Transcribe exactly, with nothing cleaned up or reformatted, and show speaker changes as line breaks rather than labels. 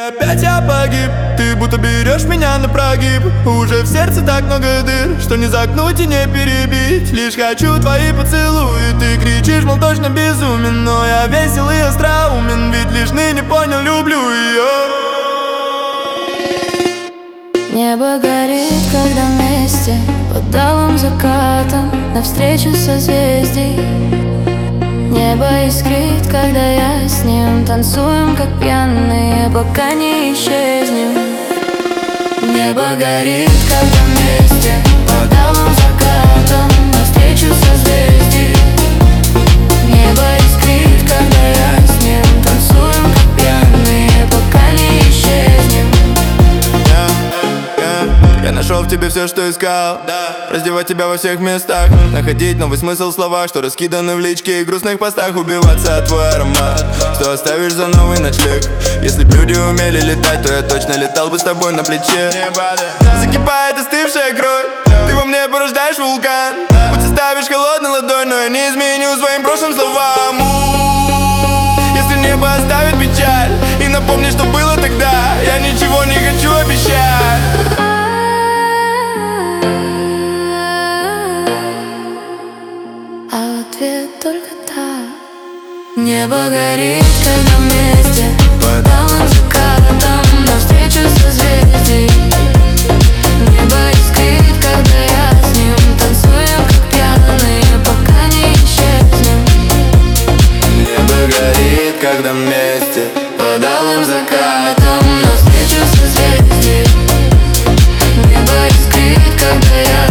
опять я погиб. Ты будто берешь меня на прогиб. Уже в сердце так много дыр, что не загнуть и не перебить. Лишь хочу твои поцелуи. Ты кричишь, мол, точно безумен, но я весел и остроумен, ведь лишь ныне понял, люблю ее.
Небо горит, когда вместе под алым закатом навстречу созвездий. Небо искрит, когда я с ним танцуем, как пьяные, пока не исчезнем. Небо горит, когда вместе под алым закатом навстречу созвездий. Небо искрит, когда я с ним танцуем, как пьяные, пока не исчезнем.
Я нашел в тебе все, что искал, да. Раздевать тебя во всех местах, находить новый смысл в словах, что раскиданы в личке и грустных постах. Убиваться от твой аромат, что оставишь за новый ночлег. Если б люди умели летать, то я точно летал бы с тобой на плече. Закипает остывшая кровь, ты во мне порождаешь вулкан. Пусть оставишь холодной ладонь, но я не изменю своим прошлым словам. Если небо оставит печаль и напомни, что было тогда, я ничего не хочу обещать.
А ответ только так. Небо горит, когда вместе под алым закатом навстречу созвездий. Небо искрит, когда я с ним танцуем, как пьяные, пока не исчезнем.
Небо горит, когда вместе
Под алым закатом навстречу созвездий. Небо искрит, когда я